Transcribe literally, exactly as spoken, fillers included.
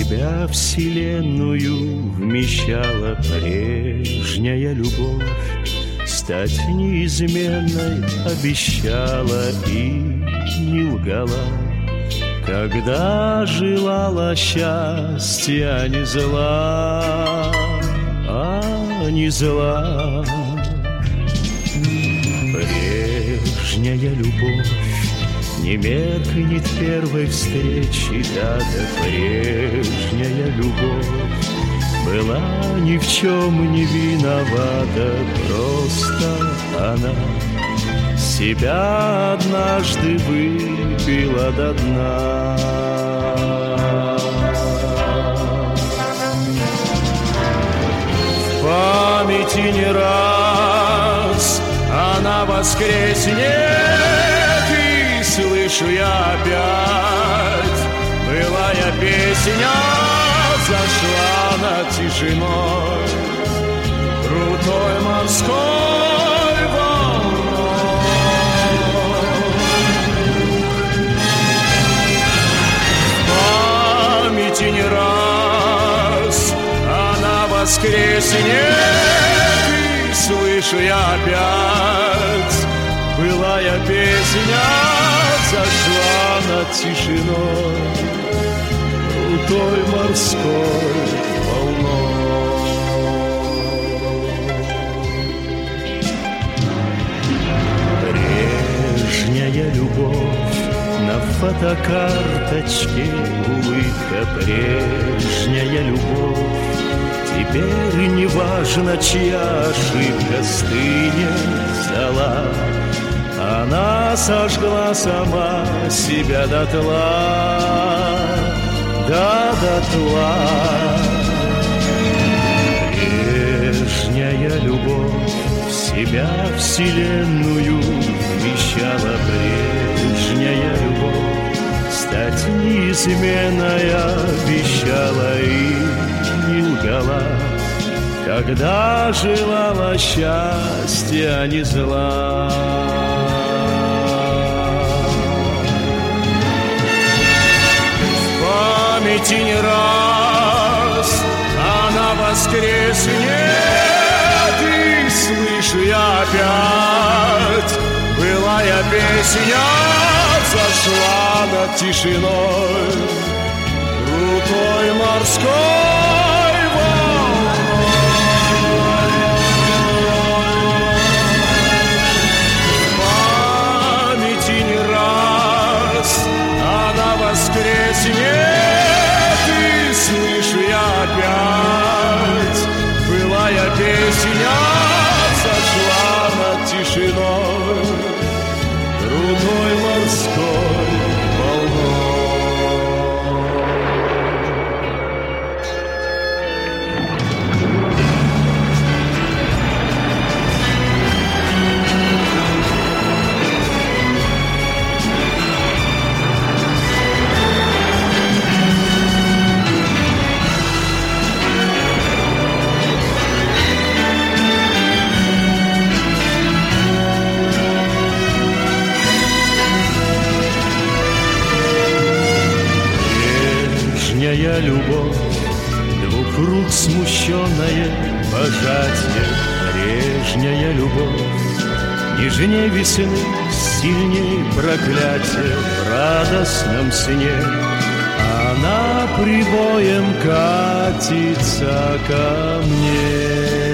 себя вселенную вмещала прежняя любовь, стать неизменной обещала и не лгала. Когда желала счастья не зла, а не зла. Прежняя любовь не меркнет первой встречи, да-да, прежняя любовь была ни в чем не виновата, просто она себя однажды выпила до дна. В памяти не раз она воскреснет, и слышу я опять былая песня зашла над тишиной крутой морской волной. В памяти не раз она воскреснет, и слышу я опять былая песня зашла над тишиной крутой морской волной. Прежняя любовь на фотокарточке, улыбка, прежняя любовь. Теперь не важно, чья ошибка стынет зола, она сожгла сама себя дотла, да дотла. Прежняя любовь в себя вселенную вмещала, прежняя любовь стать неизменной обещала и не лгала, когда желала счастья, а не зла. В памяти не раз она воскреснет, и слышу я опять былая песня зашла над тишиной крутой морской волной. В памяти не раз она воскреснет, и слышу я опять былая песня зашла над тишиной крутой морской волной. Прежняя любовь, двух рук смущенное пожатие, прежняя любовь, нежнее весны, сильней проклятия в радостном сне. Она прибоем катится ко мне.